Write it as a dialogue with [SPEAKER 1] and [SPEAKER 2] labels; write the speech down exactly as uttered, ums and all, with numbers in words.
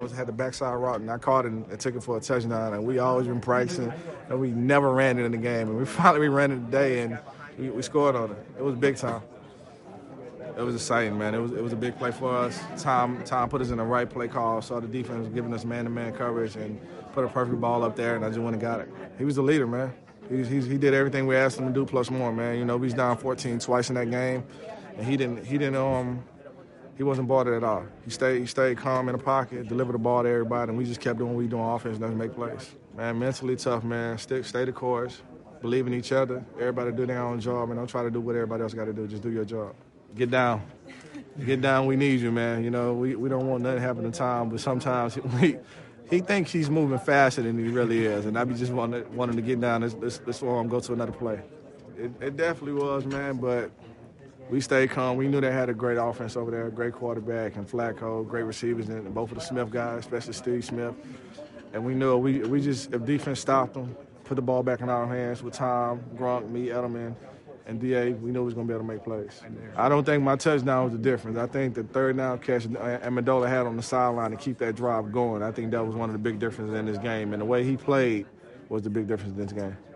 [SPEAKER 1] Had the backside route, and I caught it and, and took it for a touchdown. And we always been practicing, and we never ran it in the game. And we finally we ran it today, and we, we scored on it. It was big time. It was exciting, man. It was it was a big play for us. Tom Tom put us in the right play call, saw the defense was giving us man-to-man coverage, and put a perfect ball up there, and I just went and got it. He was the leader, man. He he's, he did everything we asked him to do plus more, man. You know, we was down fourteen twice in that game, and he didn't he didn't um. He wasn't bothered at all. He stayed he stayed calm in the pocket, delivered the ball to everybody, and we just kept doing what we do on offense, nothing to make plays. Man, mentally tough, man. Stay, stay the course, believe in each other. Everybody do their own job, and don't try to do what everybody else got to do. Just do your job. Get down. Get down, we need you, man. You know, we, we don't want nothing to happen to Tom, but sometimes he, he thinks he's moving faster than he really is, and I be just wanting, wanting to get down this, this, this form, go to another play. It, it definitely was, man, but we stayed calm. We knew they had a great offense over there, a great quarterback and Flacco, great receivers, and both of the Smith guys, especially Steve Smith. And we knew we we just, if defense stopped them, put the ball back in our hands with Tom, Gronk, me, Edelman, and D A, we knew we was going to be able to make plays. I don't think my touchdown was the difference. I think the third down catch Amendola had on the sideline to keep that drive going. I think that was one of the big differences in this game. And the way he played was the big difference in this game.